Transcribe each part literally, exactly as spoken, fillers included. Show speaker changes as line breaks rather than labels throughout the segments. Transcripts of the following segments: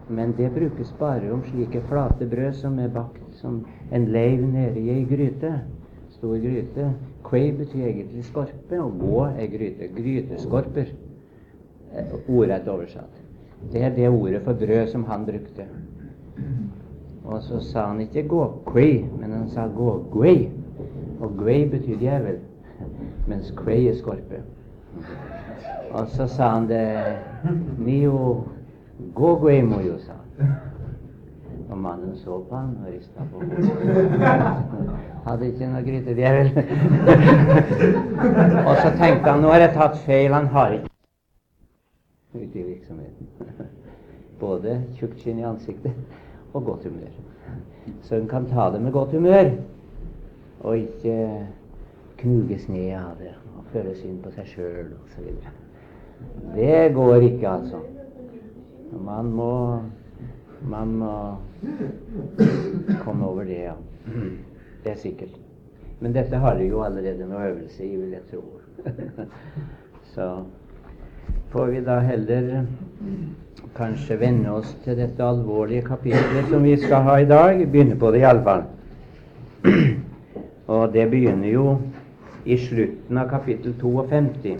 men det brukes bare om slike flate brød som er bakt som en leiv nede i ei gryte, stor gryte. Quay betyr egentlig skorpe, og gå er gryte. Gryteskorper, ordrett oversatt. Det er det ordet for brød som han brukte. Og så sa han ikke gå quay, men han sa gå gway. Og gway betyr djevel, mens quay er skorpe. Og så sa han det Nio gå gway må jo, sa han. Og mannen så på han og ristet på hodet. Hadde ikke noe gryte djevel. Og så tenkte han, nå har jeg tatt feil, han har ikke ute i virksomheten. Både tjukt skinn i ansiktet og godt humør. Så hun kan ta det med godt humør, og ikke knuges ned av det, og føle synd på seg selv, og så videre. Det går ikke, altså. Man må, man må komme over det, ja. Det er sikkert. Men dette har de jo allerede noe øvelse i, vil jeg tro. Så får vi da heller kanskje vende oss til dette alvorlige kapitlet som vi skal ha i dag. Vi begynner på det i alle fall. Og det begynner jo i slutten av kapittel femtito.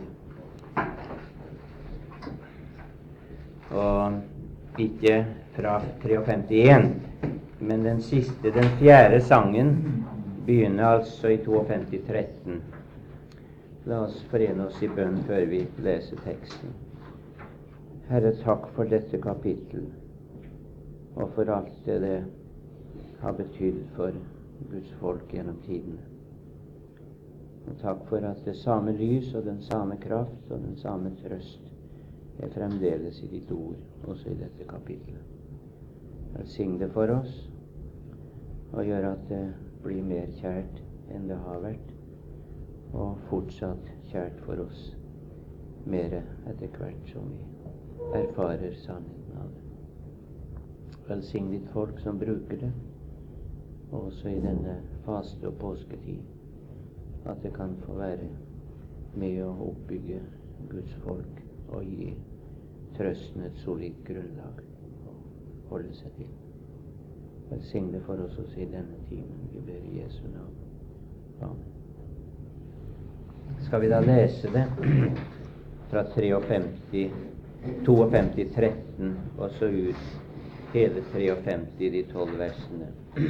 Og ikke fra femtitre igjen, men den siste, den fjerde sangen begynner altså i femtito tretten. La oss forene oss i bønn før vi leser teksten. Herre, takk for dette kapittel, og for alt det det har betydd for Guds folk gjennom tidene. Og takk for at det samme lys og den samme kraft og den samme trøst er fremdeles i ditt ord, også i dette kapittelet. Velsign det for oss, og gjør at det blir mer kjært enn det har vært, og fortsatt kjært for oss, mer etter hvert som vi erfarer sannheten av det. Velsign ditt folk som bruker det, også i denne faste og påsketid, at det kan få være med å oppbygge Guds folk og gi trøsten et solid grunnlag å holde seg til. Velsign det for oss også i denne timen. Vi ber i Jesu navn. Amen. Skal vi da lese det fra femtitre, femtito, tretten og så ut hele femtitre, de tolv versene.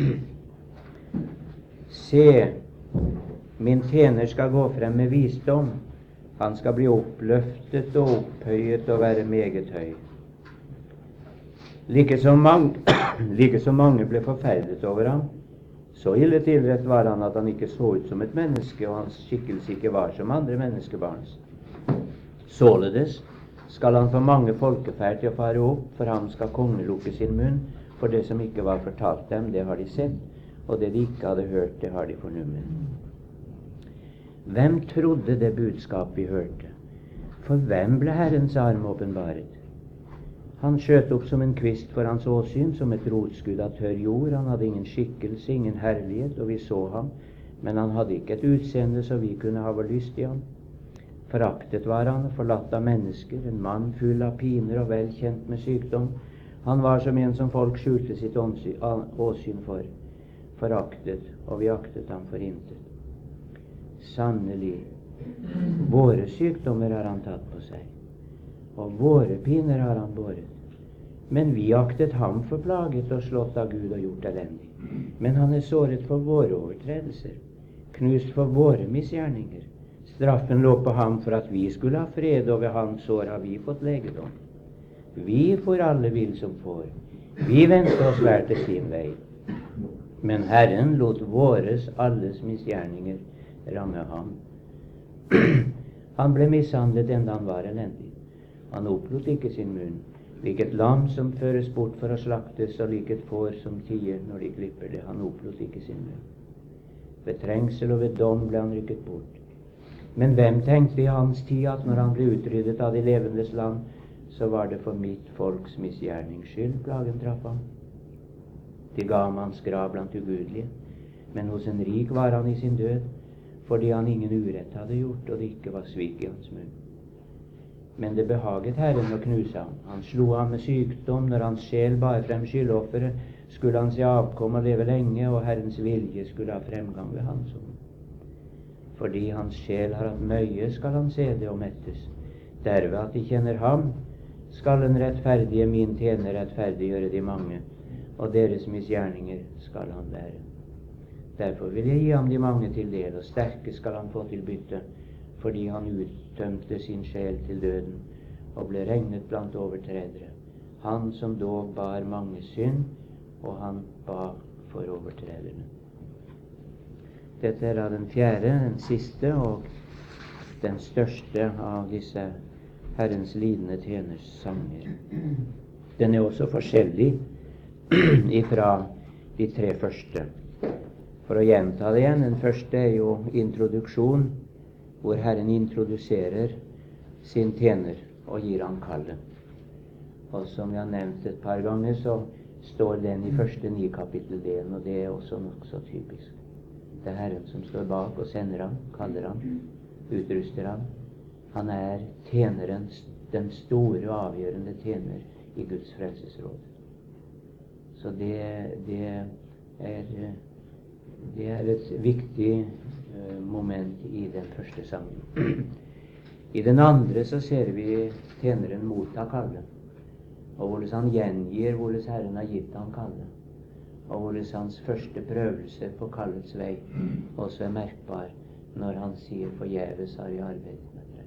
Se, min tjener skal gå frem med visdom. Han skal bli oppløftet og opphøyet og være meget høy. Like som mange, like som mange ble forferdet over ham, så ille tilrett var han at han ikke så ut som et menneske, og hans skikkelse ikke var som andre menneskebarns. Således skal han få mange folkeferd til å fare opp, for ham skal kongen lukke sin munn, for det som ikke var fortalt dem, det har de sett, og det de ikke hadde hørt, det har de fornummet. Hvem trodde det budskap vi hørte? For hvem ble Herrens arm åpenbaret? Han skjøt opp som en kvist for hans åsyn, som et rotskudd av tørr jord. Han hadde ingen skikkelse, ingen herlighet, og vi så ham, men han hadde ikke et utseende så vi kunne ha vår lyst i ham. Foraktet var han, forlatt av mennesker, en mann full av piner og vel kjent med sykdom. Han var som en som folk skjulte sitt åsyn for, foraktet, og vi aktet ham for intet. Sannelig, våre sykdommer har han tatt på seg, og våre piner har han båret. Men vi aktet ham for plaget og slått av Gud og gjort elendig. Men han er såret for våre overtredelser, knust for våre misgjerninger. Straffen lå på ham for at vi skulle ha fred, og ved hans sår har vi fått legedom. Vi får alle vill som får. Vi vendte oss hver til sin vei. Men Herren lot våres alles misgjerninger ramme ham. Han ble mishandlet enda han var elendig. Han opplot ikke sin munn, lik et lam som føres bort for å slaktes, og lik et får som tier når de klipper det. Han opplot ikke sin munn. Ved trengsel og ved dom ble han rykket bort. Men hvem tenkte i hans tid at når han ble utryddet av de levendes land, så var det for mitt folks misgjernings skyld plagen traff ham? De ga ham hans grav blant ugudelige, men hos en rik var han i sin død, fordi han ingen urett hadde gjort, og det ikke var svik i hans munn. Men det behaget Herren å knuse ham. Han slo ham med sykdom. Når hans sjel bar frem skyldofferet, skulle han se avkom og leve lenge, og Herrens vilje skulle ha fremgang ved hans hånd. Fordi hans sjel har hatt møye, skal han se det og mettes. Derved at de kjenner ham, skal den rettferdige, min tjener, rettferdiggjøre de mange, og deres misgjerninger skal han lære. Derfor vil jeg gi ham de mange til del, og sterke skal han få til bytte, fordi han uttømte sin sjel til døden og ble regnet blant overtredere. Han som dog bar mange synd, og han ba for overtrederne. Dette er da den fjerde, den siste og den største av disse Herrens lidende tjeners sanger. Den er også forskjellig ifra de tre første. For å gjenta det igjen, den første er jo introduksjon, hvor Herren introduserer sin tjener og gir han kallet. Og som jeg har nevnt et par ganger, så står den i første ni kapitteldelen, og det er også nokså typisk. Det er Herren som står bak og sender ham, kaller ham, utruster ham. Han er tjeneren, den store og avgjørende tjener i Guds frelsesråd. Så det, det, er, det er et viktig uh, moment i den første sangen. I den andre så ser vi tjeneren motta kallet, og hvordan han gjengir hvordan Herren har gitt ham kallet, og hvordan hans første prøvelse på kallets vei også er merkbar når han sier forgjeves har jeg arbeidet med det.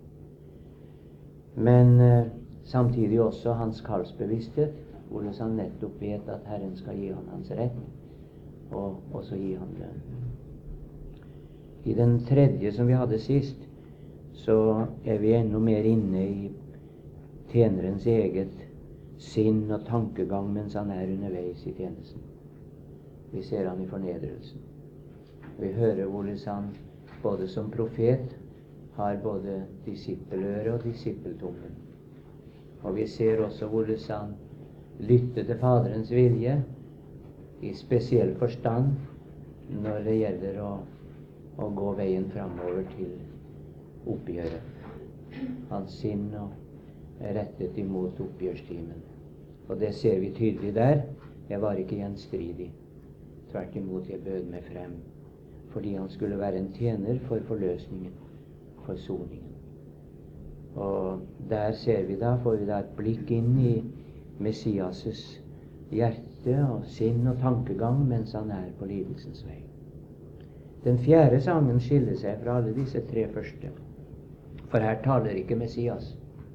Men uh, samtidig også hans kallsbevissthet, hvordan han nettopp vet at Herren skal gi ham hans rett, og også gi ham lønn. I den tredje som vi hadde sist, så er vi enda mer inne i tjenerens eget sinn og tankegang mens han er underveis i tjenesten. Vi ser han i fornedrelsen. Vi hører hvordan han både som profet har både disippeløre og disippeltunge. Og vi ser også hvordan han lytter til Faderens vilje i spesiell forstand når det gjelder å, å gå veien framover til oppgjøret. Hans sinn er rettet imot oppgjørstimen. Og det ser vi tydelig der. Jeg var ikke gjenstridig. Tvert imot, jeg bød meg frem, fordi han skulle være en tjener for forløsningen, forsoningen. Og der ser vi da, får vi da et blikk inn i Messias' hjerte og sinn og tankegang mens han er på lidelsens vei. Den fjerde sangen skiller seg fra alle disse tre første, for her taler ikke Messias.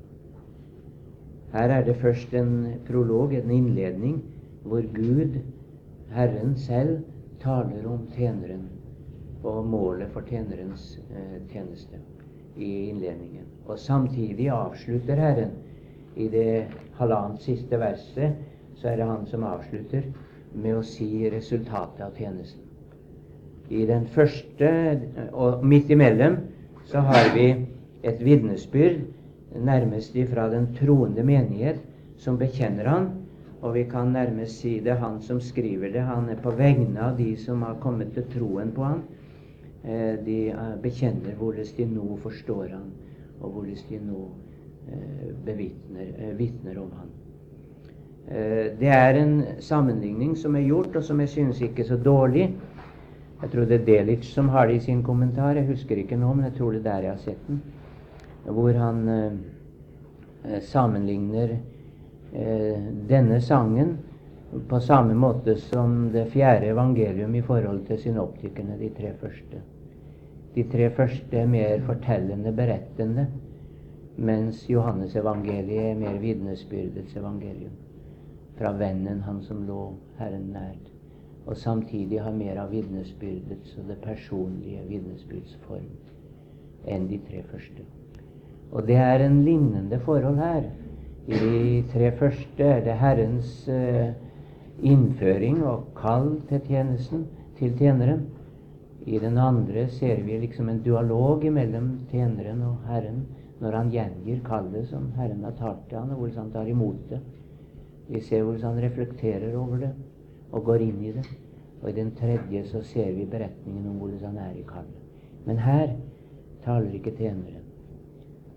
Her er det først en prolog, en innledning, hvor Gud, Herren selv, taler om tjeneren og målet for tjenerens eh, tjeneste i innledningen. Og samtidig avslutter Herren i det halvannet siste verset, så er det han som avslutter med å si resultatet av tjenesten. I den første, og midt imellom, så har vi et vitnesbyrd nærmest ifra den troende menighet som bekjenner han, og vi kan nærmest si det han som skriver det. Han er på vegne av de som har kommet til troen på han. Eh, de eh, bekjenner hvordan de nå forstår han, og hvordan de nå eh, bevitner, eh, vitner om han. Eh, det er en sammenligning som er gjort, og som jeg synes ikke er så dårlig. Jeg tror det er Delitzsch som har det i sin kommentar. Jeg husker ikke nå, men jeg tror det er der jeg har sett den. Hvor han eh, sammenligner eh, denne sangen på samme måte som det fjerde evangelium i forhold til synoptikerne, de tre første. De tre første er mer fortellende, berettende, mens Johannes evangeliet er mer vitnesbyrdets evangelium fra vennen, han som lå Herren nært, og samtidig har mer av vitnesbyrdets og det personlige vitnesbyrdsform enn de tre første. Og det er en lignende forhold her. I de tre første er det Herrens eh, innføring og kall til tjenesten, til tjeneren. I den andre ser vi liksom en dialog mellom tjeneren og Herren når han gjengir kallet som Herren har talt til han, og hvordan han tar imot det. Vi ser hvordan han reflekterer over det og går inn i det. Og i den tredje så ser vi beretningen om hvordan han er i kallet. Men her taler ikke tjeneren.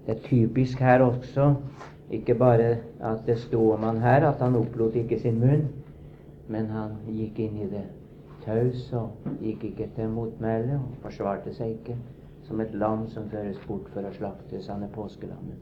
Det er typisk her også, ikke bare at det sto om han her, at han opplot ikke sin munn, men han gikk inn i det taus og gikk ikke til motmæle og forsvarte seg ikke, som et lam som føres bort for å slaktes. Han er påskelammet.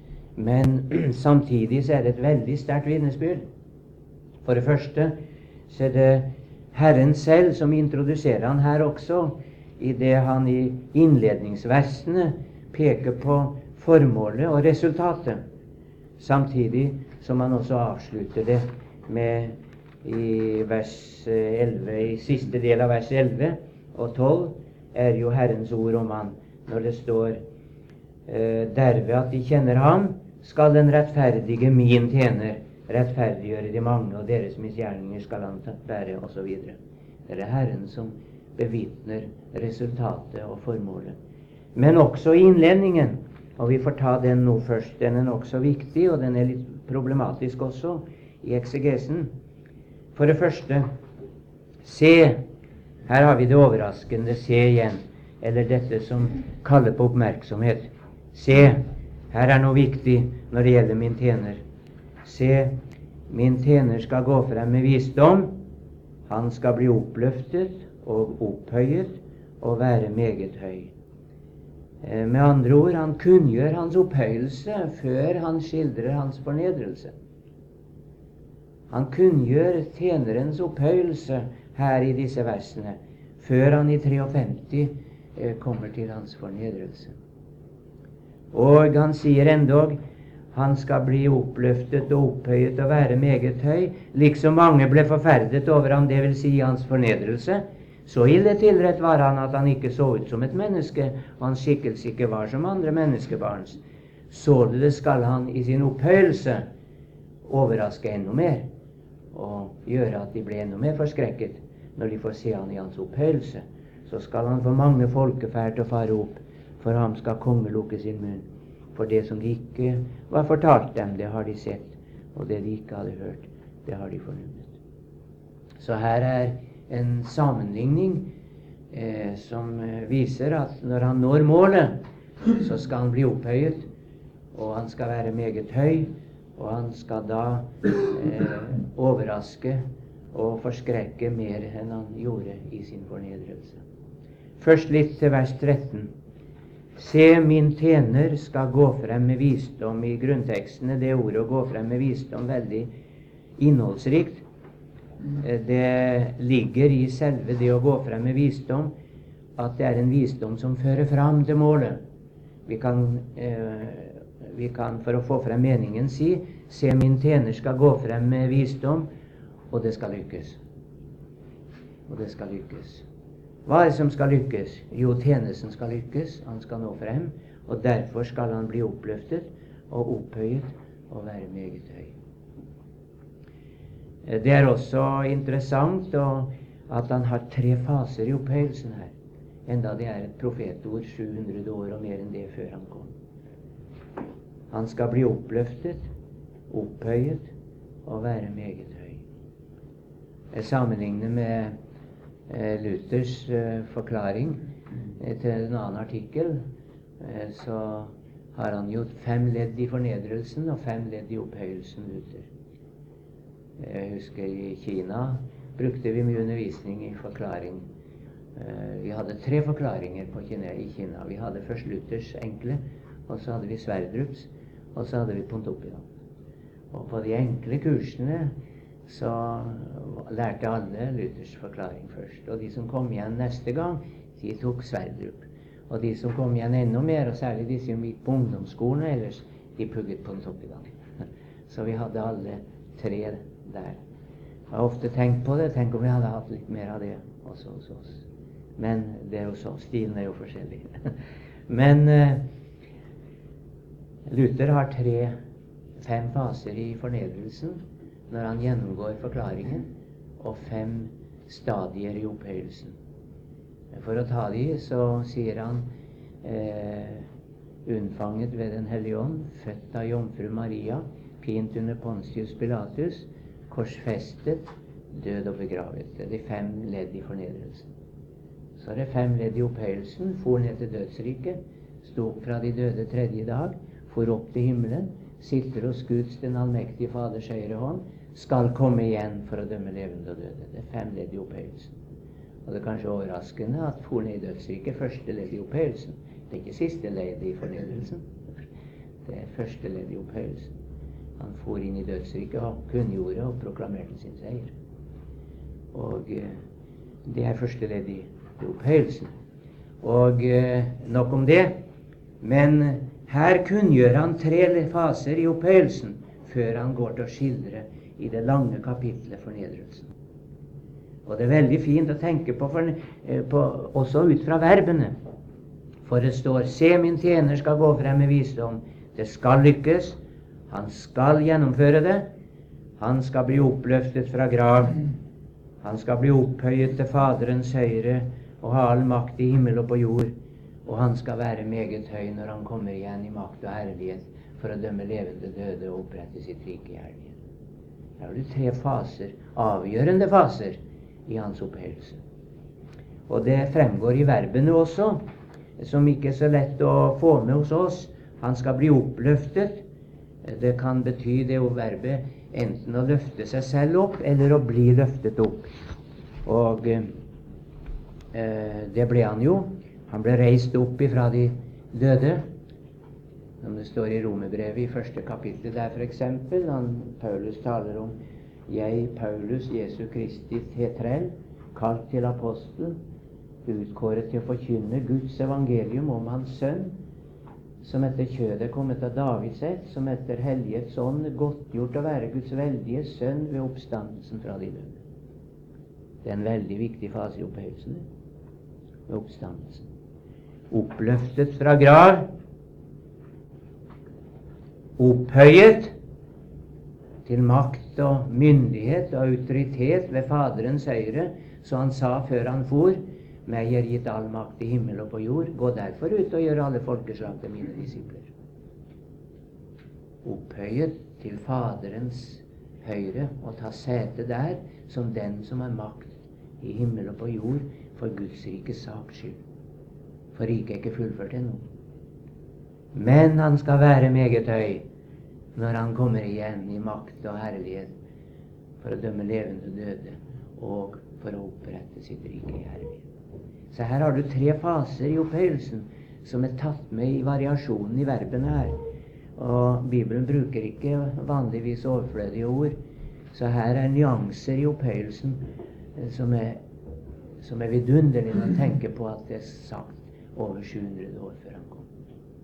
Men samtidig så er det et veldig sterkt vitnesbyrd. For det første så er det Herren selv som introduserer han her også, i det han i innledningsversene peker på formålet og resultatet, samtidig som han også avslutter det med i vers elleve, i siste del av vers elleve og tolv er jo Herrens ord om han, når det står eh, derved at de kjenner ham, skal den rettferdige min tjener rettferdiggjøre de mange, og deres misgjerninger skal han bære, og så videre. Det er Herren som bevitner resultatet og formålet. Men også i innledningen, og vi får ta den nå først, den er nok så viktig, og den er litt problematisk også i eksegesen. For det første, se, her har vi det overraskende, se igjen, eller dette som kaller på oppmerksomhet. Se, her er noe viktig når det gjelder min tjener. Se, min tjener skal gå frem med visdom, han skal bli oppløftet og opphøyet og være meget høy. Eh, med andre ord, han kunngjør hans opphøyelse før han skildrer hans fornedrelse. Han kunngjør tjenerens opphøyelse her i disse versene, før han i femtitre eh, kommer til hans fornedrelse. Og han sier endog, han skal bli oppløftet og opphøyet og være meget høy, liksom mange ble forferdet over ham, det vil si hans fornedrelse. Så ille tilrett var han at han ikke så ut som et menneske, og hans skikkelse ikke var som andre menneskebarns. Således skal han i sin opphøyelse overraske enda mer, og gjøre at de ble enda mer forskrekket når de får se han i hans opphøyelse. Så skal han få mange folkeferd til å fare opp, for ham skal konge lukke sin munn. For det som de ikke var fortalt dem, det har de sett, og det de ikke hadde hørt, det har de fornummet. Så her er en sammenligning eh, som eh, viser at når han når målet, så skal han bli opphøyet, og han skal være meget høy, og han skal da eh, overraske og forskrekke mer enn han gjorde i sin fornedrelse. Først litt til vers tretten. Se, min tjener skal gå frem med visdom. I grunntekstene det ordet å gå frem med visdom veldig innholdsrikt. Det ligger i selve det å gå frem med visdom at det er en visdom som fører fram til målet. Vi kan, eh, vi kan for å få frem meningen si, se, min tjener skal gå frem med visdom, og det skal lykkes. Og det skal lykkes. Hva er det som skal lykkes? Jo, tjenesten skal lykkes, han skal nå frem, og derfor skal han bli oppløftet og opphøyet og være meget høy. Det er også interessant at han har tre faser i opphøyelsen her, enda det er et profetord sju hundre år og mer enn det før han kom. Han skal bli oppløftet, opphøyet og være meget høy. Jeg sammenligner med Luthers uh, forklaring uh, til en annen artikkel, uh, så har han gjort fem ledd i fornedrelsen og fem ledd i opphøyelsen, Luther. Jeg husker i Kina brukte vi mye undervisning i forklaring. Uh, vi hadde tre forklaringer på Kina, i Kina. Vi hadde først Luthers enkle, og så hadde vi Sverdrups, og så hadde vi Pontoppidan. Og på de enkle kursene så lærte alle Luthers forklaring først. Og de som kom igjen neste gang, de tok Sverdrup. Og de som kom igjen enda mer, og særlig de som gikk på ungdomsskolen ellers, de pugget Pontoppidan. Så vi hadde alle tre der. Jeg har ofte tenkt på det. Tenk om vi hadde hatt litt mer av det også hos oss. Men det er jo så. Stilen er jo forskjellig. Men uh, Luther har tre, fem faser i fornedrelsen når han gjennomgår forklaringen, og fem stadier i opphøyelsen. For å ta de, så sier han eh, unnfanget ved Den hellige ånd, født av jomfru Maria, pint under Pontius Pilatus, korsfestet, død og begravet. Det er de fem ledd i fornedrelsen. Så er det fem ledd i opphøyelsen, for ned til dødsriket, sto opp fra de døde tredje dag, for opp til himmelen, sitter hos Guds, den allmektige Faders høyre hånd, skal komme igjen for å dømme levende og døde. Det er fem ledd i opphøyelsen. Og det er kanskje overraskende at for ned i dødsriket, første ledd i opphøyelsen. Det er ikke siste ledd i fornedrelsen. Det er første ledd i opphøyelsen. Han for inn i dødsriket og kunngjorde og proklamerte sin seier. Og eh, det er første ledd i, i opphøyelsen. Og eh, nok om det. Men her kunngjør han tre faser i opphøyelsen før han går til å skildre i det lange kapitlet fornedrelsen. Og det er veldig fint å tenke på, for, eh, på også ut fra verbene. For det står: se, min tjener skal gå frem med visdom. Det skal lykkes. Han skal gjennomføre det. Han skal bli oppløftet fra grav. Han skal bli opphøyet til Faderens høyre og ha all makt i himmel og på jord. Og han skal være meget høy når han kommer igjen i makt og herlighet for å dømme levende døde og opprette sitt rike i herlighet. Her har du tre faser, avgjørende faser, i hans opphøyelse. Og det fremgår i verbene også, som ikke er så lett å få med hos oss. Han skal bli oppløftet. Det kan bety det å verbet enten å løfte seg selv opp, eller å bli løftet opp. Og eh, det ble han jo. Han ble reist opp ifra de døde. Som det står i Romerbrevet i første kapittel der, for eksempel. Han, Paulus taler om: jeg, Paulus, Jesu Kristi tetrell, kalt til apostel, utkåret til å forkynne Guds evangelium om hans sønn, som etter kjødet er kommet av Davids ett, som etter hellighets ånd er godtgjort å være Guds veldige sønn ved oppstandelsen fra de døde. Det er en veldig viktig fase i opphøyelsen, ved oppstandelsen. Oppløftet fra grav, opphøyet til makt og myndighet og autoritet ved Faderens høyre, så han sa før han for: meg er gitt all makt i himmel og på jord. Gå derfor ut og gjør alle folkeslag til mine disipler. Opphøyet til Faderens høyre og ta sete der som den som har makt i himmel og på jord for Guds rikes saks skyld. For riket er ikke fullført ennå. Men han skal være meget høy når han kommer igjen i makt og herlighet for å dømme levende og døde og for å opprette sitt rike i herlighet. Så her har du tre faser i opphøyelsen som er tatt med i variasjonen i verbene her. Og Bibelen bruker ikke vanligvis overflødige ord, så her er nyanser i opphøyelsen som er, som er vidunderlig når man tenker på at det er sagt over sju hundre år før han kom.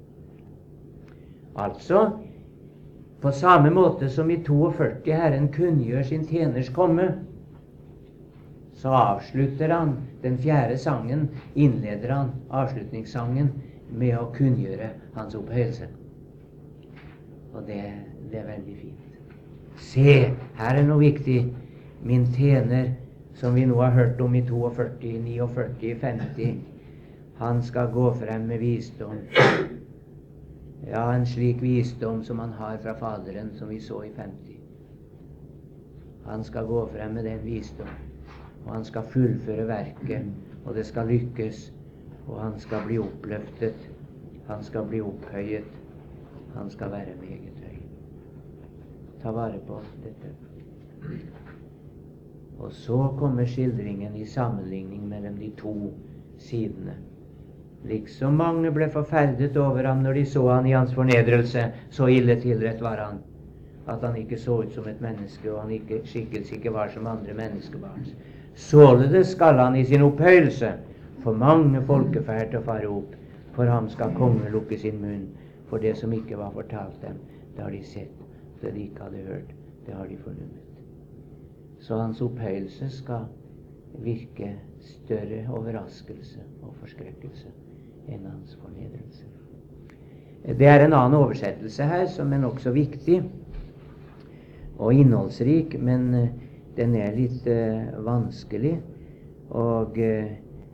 Altså, på samme måte som i førti Herren kunngjør sin tjeners komme, så avslutter han den fjerde sangen, innleder han avslutningssangen med å kunngjøre hans opphøyelse. Og det, det er veldig fint. Se, her er noe viktig. Min tjener, som vi nå har hørt om i førti, førti, femti, han skal gå frem med visdom. Ja, en slik visdom som han har fra Faderen, som vi så i femti. Han skal gå frem med den visdom, og han skal fullføre verket, og det skal lykkes, og han skal bli oppløftet, han skal bli opphøyet, han skal være meget høy. Ta vare på dette. Og så kommer skildringen i sammenligning mellom de to sidene. Liksom mange ble forferdet over ham når de så han i hans fornedrelse, så ille tilrett var han, at han ikke så ut som et menneske, og han ikke, skikkelse ikke var som andre menneskebarns. Således skal han i sin opphøyelse for mange folkeferd til å fare opp. For ham skal kongen lukke sin munn, for det som ikke var fortalt dem, det har de sett, det de ikke hadde hørt, det har de fornummet. Så hans opphøyelse skal virke større overraskelse og forskrekkelse enn hans fornedrelse. Det er en annen oversettelse her som er nok så viktig og innholdsrik, men den er litt uh, vanskelig, og uh,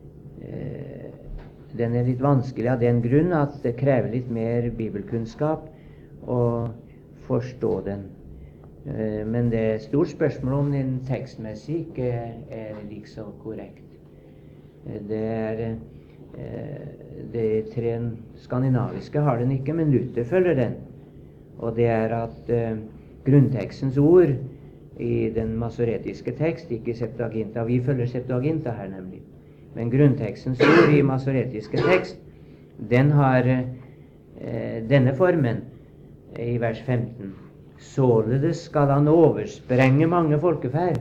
den er litt vanskelig av den grunn at det krever litt mer bibelkunnskap å forstå den. Uh, men det er et stort spørsmål om den tekstmessig ikke er like så korrekt. Uh, det er uh, eh, de tre skandinaviske har den ikke, men Luther følger den. Og det er at eh, grunntekstens ord i den masoretiske tekst, ikke Septuaginta, vi følger Septuaginta her nemlig, men grunntekstens ord i masoretiske tekst, den har eh, denne formen i vers femten. Således skal han oversprenge mange folkeferd.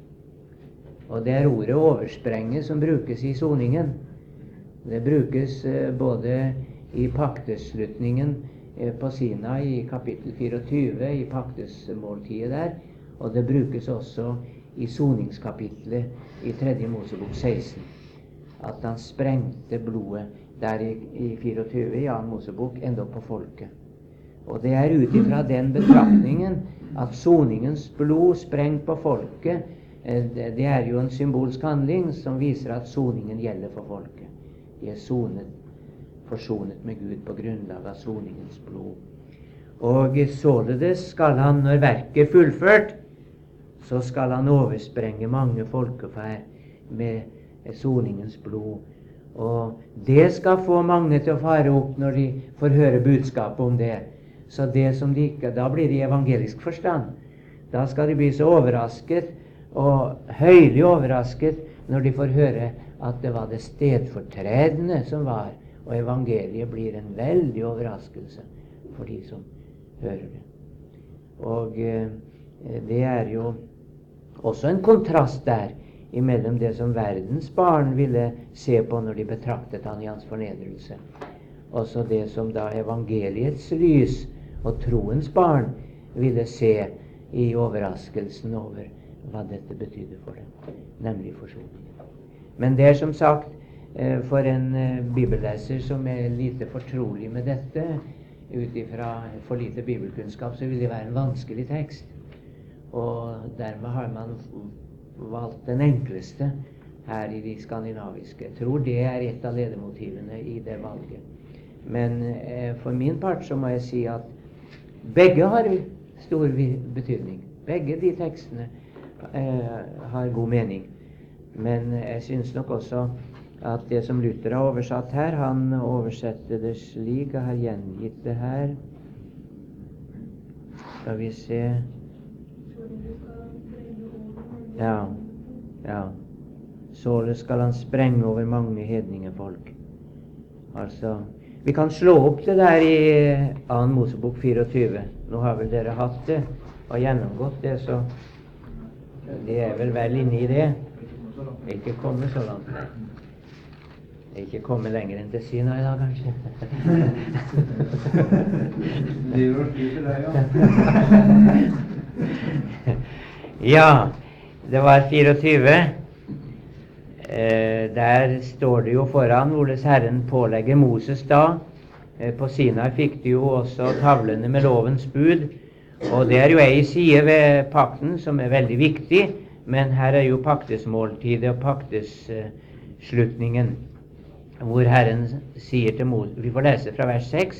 Og det er ordet oversprenge som brukes i soningen. Det brukes eh, både i paktesslutningen eh, på Sinai i kapittel fireogtyve, i paktesmåltidet der, og det brukes også i soningskapitlet i tredje Mosebok seksten. At han sprengte blodet der i, i fireogtyve i annen Mosebok enda på folket. Og det er ut ifra den betraktningen at soningens blod sprengt på folket, det, det er jo en symbolsk handling som viser at soningen gjelder for folket. De er sonet, forsonet med Gud på grunnlag av soningens blod. Og således skal han, når verket er fullført, så skal han oversprenge mange folkeferd med soningens blod. Og det skal få mange til å fare opp når de får høre budskapet om det. Så det som de ikke, da blir de evangelisk forstand. Da skal de bli så overrasket, og høylig overrasket, når de får høre at det var det stedfortredende som var. Og evangeliet blir en veldig overraskelse for de som hører det. Og eh, det er jo også en kontrast der imellom det som verdens barn ville se på når de betraktet han i hans fornedrelse, og så det som da evangeliets lys og troens barn ville se i overraskelsen over hva dette betydde for dem, nemlig forsoning. Men det er som sagt eh, for en eh, bibelleser som er lite fortrolig med dette, ut ifra for lite bibelkunnskap, så vil det være en vanskelig tekst. Og dermed har man valgt den enkleste her i de skandinaviske. Jeg tror det er et av ledemotivene i det valget. Men eh, for min part så må jeg si at begge har stor betydning. Begge de tekstene eh, har god mening. Men jeg synes nok også at det som Luther har oversatt her, han oversetter det slik, jeg har gjengitt det her. Skal vi se. Ja, ja. Således skal han sprenge over mange hedningefolk. Altså, vi kan slå opp det der i annen Mosebok fireogtyve. Nå har vel dere hatt det og gjennomgått det, så det er vel vel inne i det. Ikke komme så langt. Ikke komme lenger enn til Sinai da, kanskje. Det gjør det til deg, ja. Ja, det var fireogtyve. Eh, der står det jo foran hvordan Herren pålegger Moses da. Eh, på Sinai fikk de jo også tavlene med lovens bud. Og det er jo ei side ved pakten som er veldig viktig, men her er jo paktesmåltidet og paktesslutningen, uh, hvor Herren sier til Moses. Vi får lese fra vers seks,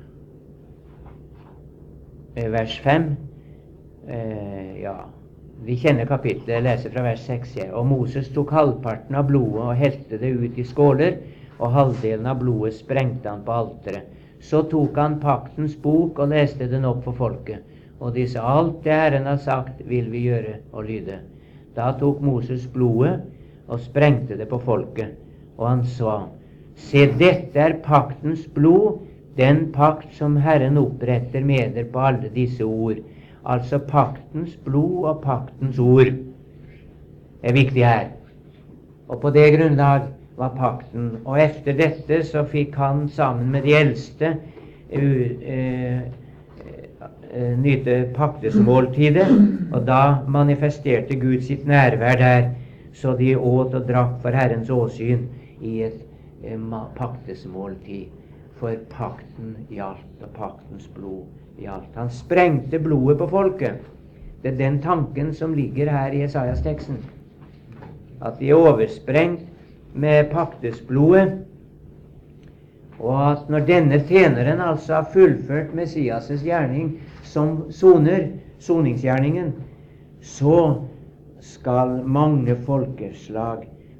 eh, vers fem. Eh, ja, vi kjenner kapitlet, jeg leser fra vers seks. Ja. Og Moses tok halvparten av blodet og helte det ut i skåler, og halvdelen av blodet sprengte han på alteret. Så tok han paktens bok og leste den opp for folket. Og de sa, alt det Herren har sagt, vil vi gjøre og lyde. Da tok Moses blodet og sprengte det på folket. Og han sa, se, dette er paktens blod, den pakt som Herren oppretter med dere på alle disse ord. Altså paktens blod og paktens ord er viktig her. Og på det grunnlag var pakten. Og etter dette så fikk han sammen med de eldste uh, uh, nyte paktesmåltidet, og da manifesterte Gud sitt nærvær der, så de åt og drakk for Herrens åsyn i et eh, paktesmåltid. For pakten gjaldt, og paktens blod gjaldt. Han sprengte blodet på folket. Det er den tanken som ligger her i Jesajas-teksten. At de er oversprengt med paktesblodet, og at når denne tjeneren altså har fullført Messias' gjerning som soner, soningsgjerningen, så skal mange folkeslag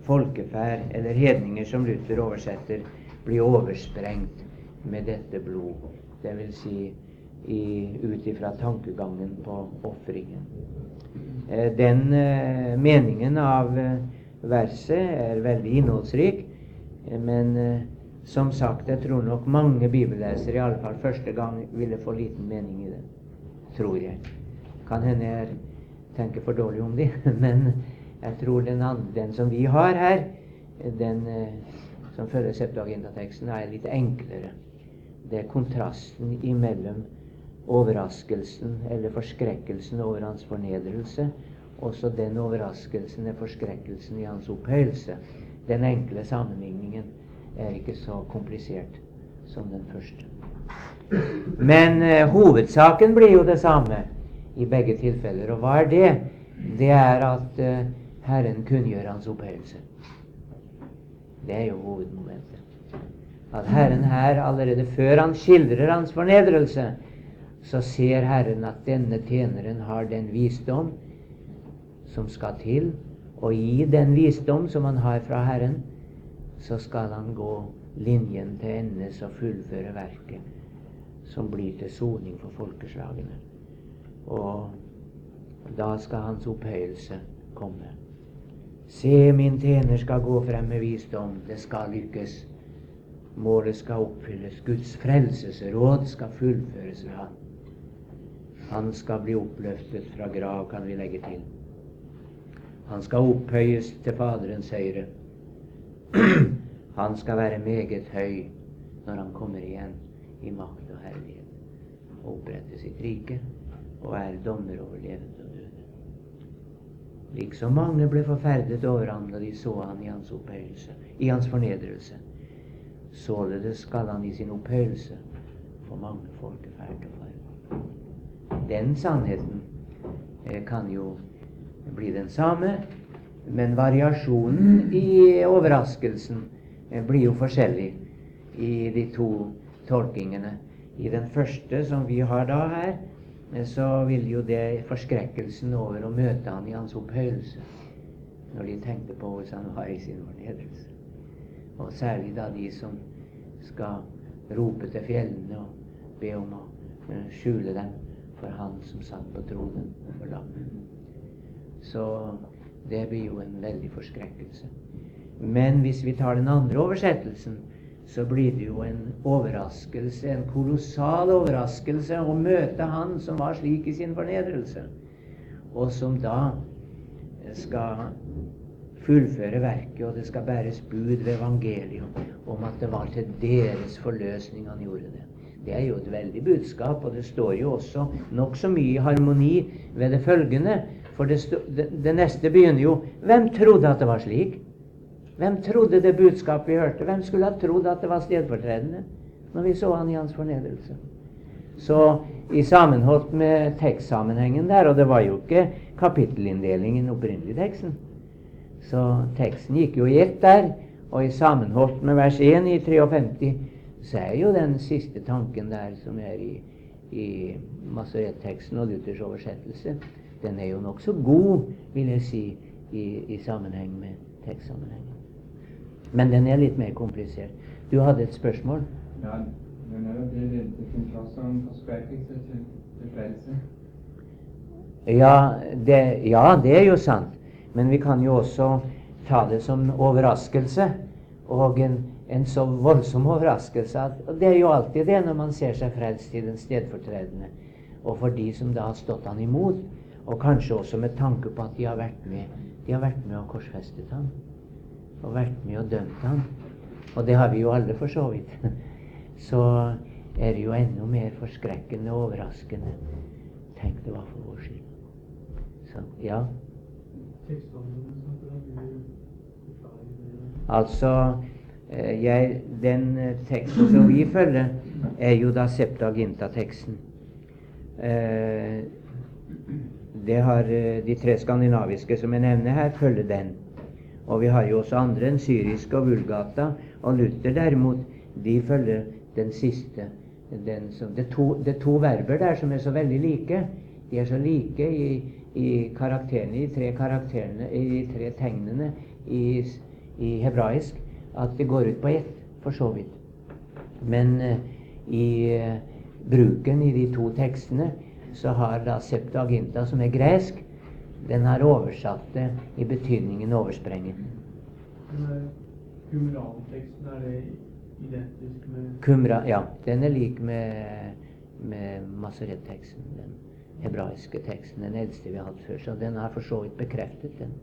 folkeferd eller hedninger, som Luther oversetter, blir oversprengt med dette blod. Det vil si i, ut ifra tankegangen på offringen. Eh, den eh, meningen av eh, verset er veldig innholdsrik, eh, men eh, som sagt, jeg tror nok mange bibellesere, i alle fall første gang, ville få liten mening i det. Tror jeg. Kan hende jeg tenker for dårlig om det, men jeg tror den, andre, den som vi har her, den eh, som følger Septuaginta-teksten, er litt enklere. Det er kontrasten imellom overraskelsen eller forskrekkelsen over hans fornedrelse, og så den overraskelsen eller forskrekkelsen i hans opphøyelse. Den enkle sammenligningen er ikke så komplisert som den første. Men eh, hovedsaken blir jo det samme i begge tilfeller. Og hva er det? Det er at eh, Herren kunngjør hans opphøyelse. Det er jo hovedmomentet. At Herren her, allerede før han skildrer hans fornedrelse, så ser Herren at denne tjeneren har den visdom som skal til, og i den visdom som han har fra Herren, så skal han gå linjen til endes og fullføre verket som blir til soning for folkeslagene. Og da skal hans opphøyelse komme. Se, min tjener skal gå frem med visdom. Det skal lykkes. Målet skal oppfylles. Guds frelsesråd skal fullføres ved han. Han skal bli oppløftet fra grav, kan vi legge til. Han skal opphøyes til Faderens høyre. Han skal være meget høy når han kommer igjen i makt og herlighet og opprette sitt rike og er dommer over levende og døde. Liksom mange ble forferdet over ham da de så han i hans opphøyelse, i hans fornedrelse. Således skal han i sin opphøyelse få mange folkeferd og farve. Den sannheten eh, kan jo bli den samme, men variasjonen i overraskelsen eh, blir jo forskjellig i de to tolkingene. I den første som vi har da her, eh, så vil jo det forskrekkelsen over å møte han i hans opphøyelse, når de tenkte på hvordan han var i sin fornedrelse. Og særlig da de som skal rope til fjellene og be om å uh, skjule dem for han som satt på tronen og for lammet. Så det blir jo en veldig forskrekkelse. Men hvis vi tar den andre oversettelsen, så blir det jo en overraskelse, en kolossal overraskelse å møte han som var slik i sin fornedrelse, og som da skal fullføre verket, og det skal bæres bud ved evangelium om at det var til deres forløsning han gjorde det. Det er jo et veldig budskap, og det står jo også nok så mye i harmoni ved det følgende, for det, stå, det, det neste begynner jo: hvem trodde at det var slik? Hvem trodde det budskap vi hørte? Hvem skulle ha trodd at det var stedfortredende når vi så han i hans fornedrelse? Så i sammenholdt med tekstsammenhengen der, og det var jo ikke kapittelinndelingen opprinnelig teksten, så teksten gikk jo i ett der, og i sammenholdt med vers én i femtitre, så er jo den siste tanken der som er i, i Masoret-teksten og Luthers oversettelse, den er jo nok så god, vil jeg si, i, i sammenheng med tekstsammenhengen. Men den er litt mer komplisert. Du hadde et spørsmål?
Ja, men er det det kontrast om forskrekkelse til, til frelse?
Ja det, ja, det er jo sant. Men vi kan jo også ta det som overraskelse, og en, en så voldsom overraskelse at det er jo alltid det når man ser seg frelst i den stedfortredende, og for de som da har stått han imot, og kanskje også med tanke på at de har vært med de har vært med og korsfestet han, og vært med og dømt han, og det har vi jo alle for så vidt. Så er det jo enda mer forskrekkende og overraskende. Tenk, det var for vår skyld. Så, ja. Altså, jeg, den teksten som vi følger, er jo da Septuaginta-teksten. Eh, det har de tre skandinaviske som jeg nevner her, følger den. Og vi har jo også andre, en syriske og vulgata, og Luther derimot, de følger den siste. Den som, det, er to, det er to verber der som er så veldig like. De er så like i, i karakterene, i tre karakterene, i tre tegnene, i i hebraisk at det går ut på ett, for så vidt. Men eh, i eh, bruken i de to tekstene så har da Septuaginta, som er gresk, den har oversatt det i betydningen oversprenget.
Qumran-teksten, er det identisk med
Qumran, ja, den er lik med, med Masoret-teksten, den hebraiske teksten, den eldste vi har hatt før, så den har for så vidt bekreftet den.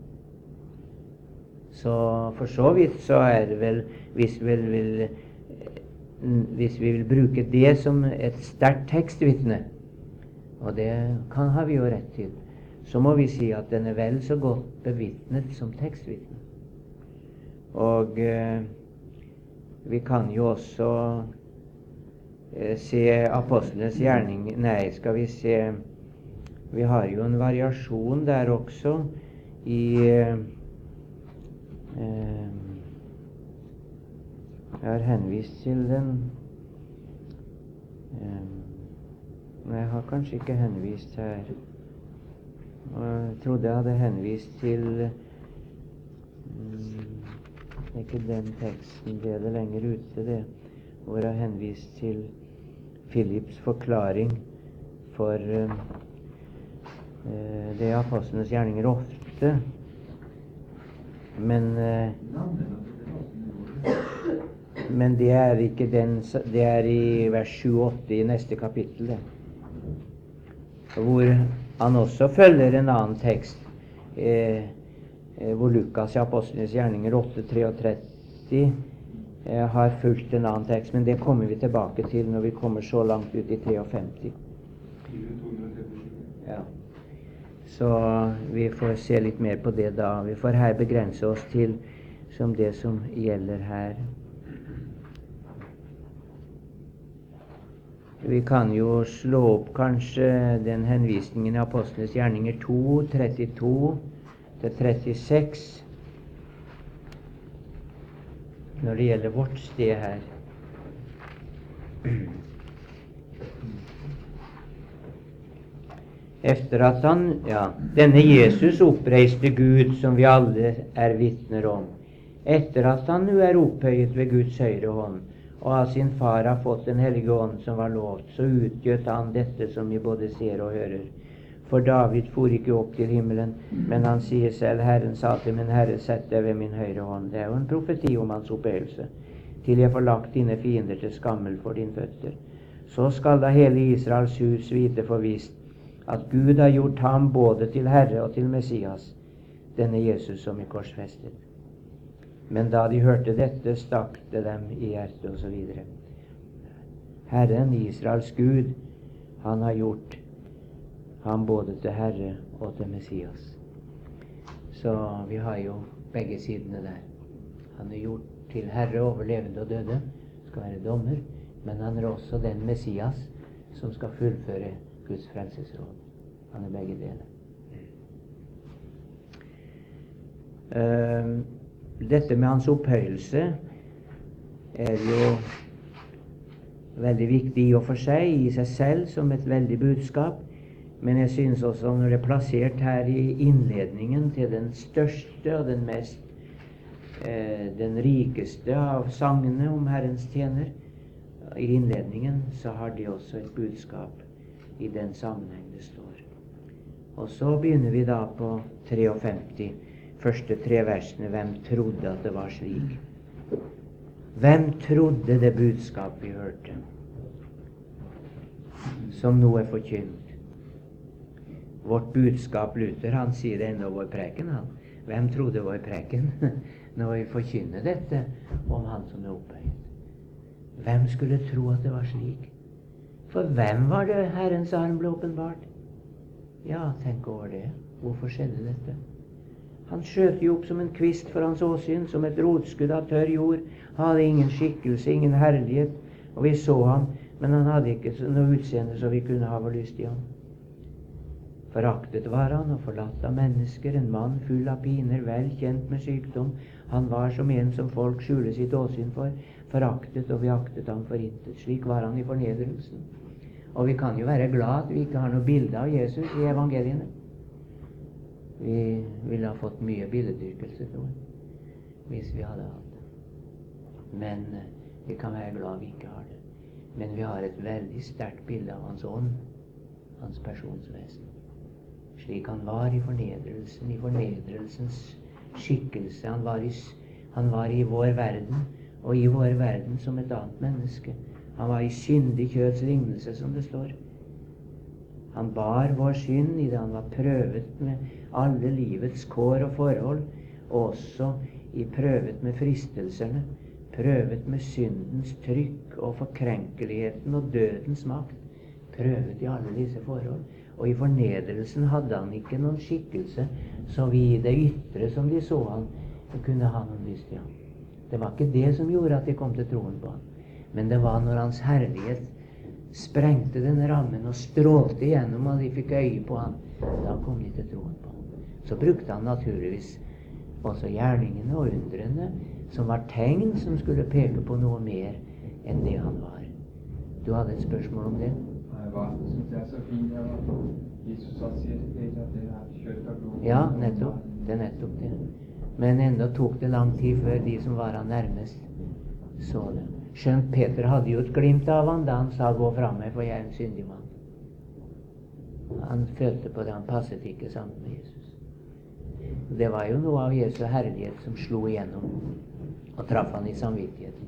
Så for så vidt så er det vel, hvis vi vil, hvis vi vil bruke det som et sterkt tekstvitne, og det kan ha vi jo rett til, så må vi si at den er vel så godt bevitnet som tekstvitne. Og eh, vi kan jo også eh, se apostlenes gjerning. Nei, skal vi se, vi har jo en variasjon der også i eh, eh, jeg har henvist til den eh, nei, jeg har kanskje ikke henvist her. Jeg trodde jeg hadde henvist til mm, ikke den teksten, det er det lenger ute, det, hvor jeg har henvist til Philips forklaring for uh, uh, det er apostlenes gjerninger ofte, men uh, men det er ikke den, det er i vers sju åtte i neste kapittel, det, hvor han også følger en annen tekst, eh, eh, hvor Lukas i Apostlenes gjerninger åtte treogtretti eh, har fulgt en annen tekst, men det kommer vi tilbake til når vi kommer så langt ut i femtitre. Ja. Så vi får se litt mer på det da. Vi får her begrense oss til som det som gjelder her. Vi kan jo slå opp kanskje den henvisningen i Apostlenes gjerninger to, trettito til trettiseks, når det gjelder vårt sted her. Efter at han, ja, denne Jesus oppreiste Gud, som vi alle er vitner om, etter at han nu er opphøyet ved Guds høyre hånd, og av sin far har fått den hellige ånd som var lovt, så utgjøt han dette som vi både ser og hører. For David for ikke opp til himmelen, men han sier selv, Herren sa til min Herre, sett deg ved min høyre hånd. Det er jo en profeti om hans opphøyelse, til jeg får lagt dine fiender til skammel for din føtter. Så skal da hele Israels hus vite for visst, at Gud har gjort ham både til Herre og til Messias, denne Jesus som er korsfestet. Men da de hørte dette, stakk det dem i hjertet, og så videre. Herren, Israels Gud, han har gjort ham både til Herre og til Messias. Så vi har jo begge sidene der. Han er gjort til Herre over levende og døde, skal være dommer, men han er også den Messias som skal fullføre Guds frelsesråd. Han er begge deler. Uh, Dette med hans opphøyelse er jo veldig viktig i og for seg, i seg selv, som et veldig budskap. Men jeg synes også når det er plassert her i innledningen til den største og den mest eh, den rikeste av sangene om Herrens tjener, i innledningen, så har de også et budskap i den sammenheng det står. Og så begynner vi da på femtitre, første tre versene. Hvem trodde at det var slik? Hvem trodde det budskap vi hørte, som nå er forkynt? Vårt budskap, Luther, han sier det enda vår preken, han. Hvem trodde vår preken når vi forkynner dette om han som er opphøyet? Hvem skulle tro at det var slik? For hvem var det Herrens arm ble åpenbart? Ja, tenk over det. Hvorfor skjedde dette? Han skjøt jo opp som en kvist for hans åsyn, som et rotskudd av tørr jord, hadde ingen skikkelse, ingen herlighet, og vi så ham, men han hadde ikke noe utseende så vi kunne ha vår lyst i ham. Foraktet var han og forlatt av mennesker, en mann full av piner, vel kjent med sykdom. Han var som en som folk skjuler sitt åsyn for, foraktet, og vi aktet ham for intet. Slik var han i fornedrelsen. Og vi kan jo være glad at vi ikke har noe bilde av Jesus i evangeliene. Vi ville ha fått mye billedyrkelse, tror jeg. hvis vi hadde hatt det. Men eh, vi kan være glad vi ikke har det. Men vi har et veldig sterkt bilde av hans ånd, hans personsvesen. Slik han var i fornedrelsen, i fornedrelsens skikkelse. Han var i, han var i vår verden, og i vår verden som et annet menneske. Han var i syndig kjøds lignelse, som det står. Han bar vår synd i det han var prøvet med alle livets kår og forhold, og også i prøvet med fristelsene, prøvet med syndens trykk og forkrenkeligheten og dødens makt, prøvet i alle disse forhold. Og i fornedrelsen hadde han ikke noen skikkelse, så vi i det ytre som de så han, kunne ha noen lyst til ham. Det var ikke det som gjorde at de kom til troen på ham, men det var når hans herlighet sprengte denne rammen og strålte igjennom, og de fikk øye på ham. Da kom de til troen på ham. Så brukte han naturligvis også gjerningene og undrene, som var tegn som skulle peke på noe mer enn det han var. Du hadde et spørsmål om det?
Hva synes jeg er så fint her, at Jesus har sier til deg at det er kjøtt og blod.
Ja, nettopp. Det er nettopp det. Men enda tok det lang tid før de som var han nærmest, så det. Skjønt Peter hadde jo et glimt av han da han sa 'gå fra meg, for jeg er en syndig mann'. Han følte på det, han passet ikke sammen med Jesus. Det var jo noe av Jesu herlighet som slo igjennom og traff han i samvittigheten.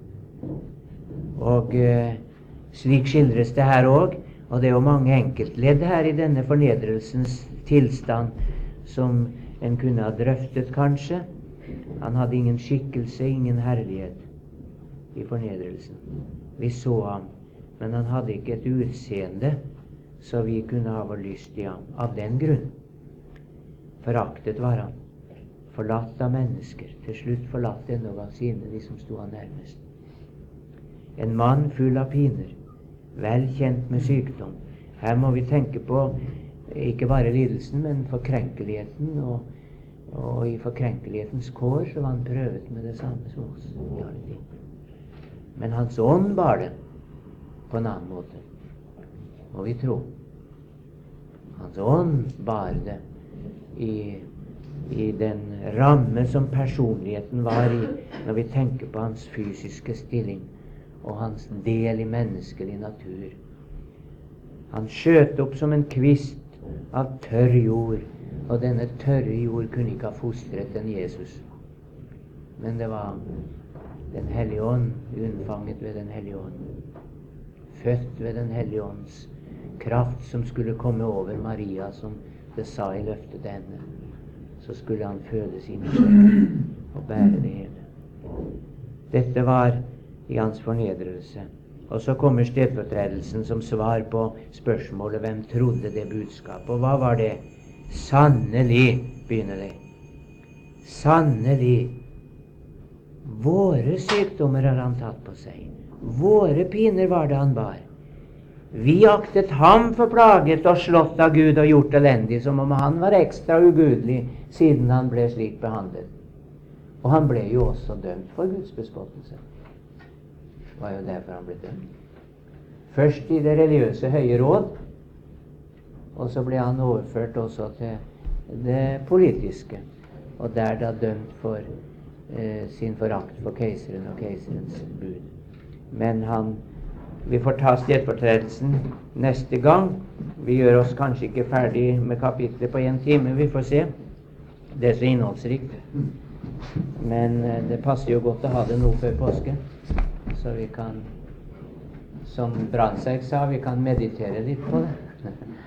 Og eh, slik skildres det her òg, og det er jo mange enkeltledd her i denne fornedrelsens tilstand som en kunne ha drøftet, kanskje. Han hadde ingen skikkelse, ingen herlighet i fornedrelsen. Vi så ham, men han hadde ikke et utseende så vi kunne ha vår lyst i ham. Av den grunn foraktet var han, forlatt av mennesker, til slutt forlatt endog av sine, de som sto han nærmest. En mann full av piner, vel kjent med sykdom. Her må vi tenke på ikke bare lidelsen, men forkrenkeligheten, og, og i forkrenkelighetens kår så var han prøvet med det samme som oss i alle ting. Men hans ånd bar det på en annen måte, må vi tro. Hans ånd bar det i, i den ramme som personligheten var i, når vi tenker på hans fysiske stilling og hans del i menneskelig natur. Han skjøt opp som en kvist av tørr jord, og denne tørre jord kunne ikke ha fostret en Jesus. Men det var Den hellige ånd, unnfanget ved Den hellige ånd, født ved Den hellige ånds kraft, som skulle komme over Maria, som det sa i løftet til henne. Så skulle han fødes inn i seg og bære det hele. Dette var i hans fornedrelse. Og så kommer stedfortredelsen som svar på spørsmålet hvem trodde det budskapet. Og hva var det? Sannelig, begynner det. Sannelig. Våre sykdommer har han tatt på seg. Våre piner var det han bar. Vi aktet ham for plaget og slått av Gud og gjort elendig, som om han var ekstra ugudelig siden han ble slik behandlet. Og han ble jo også dømt for Guds bespottelse. Det var jo derfor han ble dømt. Først i det religiøse høye råd, og så ble han overført også til det politiske, og der da dømt for eh, sin forakt for keiseren og keiserens bud. Men han, vi får ta stedfortredelsen neste gang. Vi gjør oss kanskje ikke ferdig med kapitlet på en time, vi får se. Det er så innholdsrikt. Men eh, det passer jo godt å ha det nå før påske, så vi kan, som Brandtzæg sa, vi kan meditere litt på det.